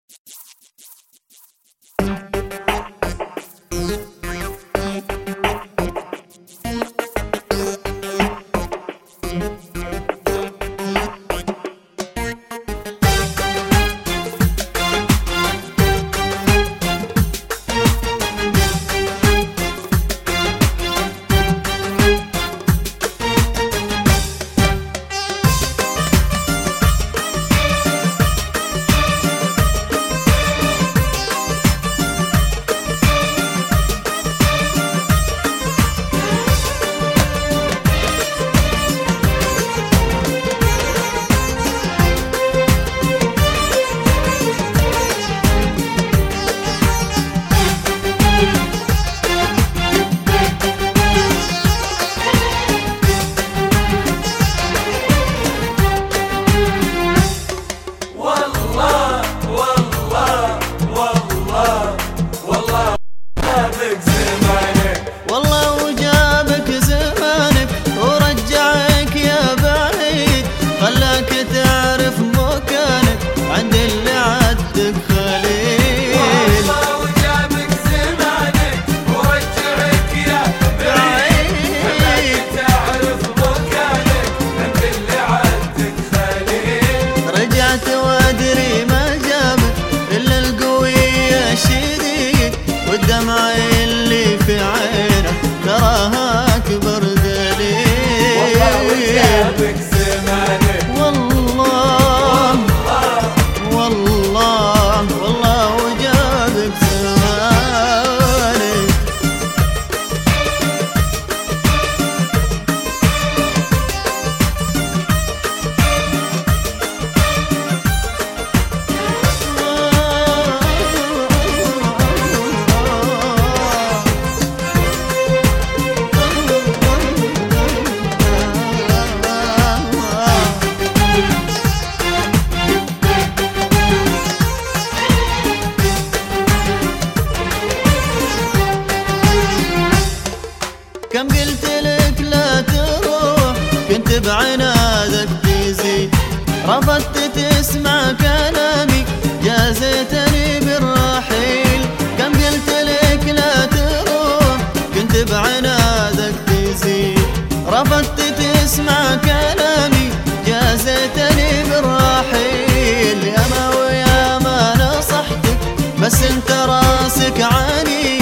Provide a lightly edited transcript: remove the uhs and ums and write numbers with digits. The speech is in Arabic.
والدمع اللي في عينه تراها أكبر دليل. والله وجابك زمانك، والله والله والله وجابك زمانك. كم قلت لك لا تروح كنت بعنادك تزيد، رفضت تسمع كلامي جازتني بالرحيل. كم قلت لك لا تروح كنت بعنادك تزيد، رفضت تسمع كلامي جازتني بالرحيل. ياما وياما نصحتك بس انت راسك عنيد،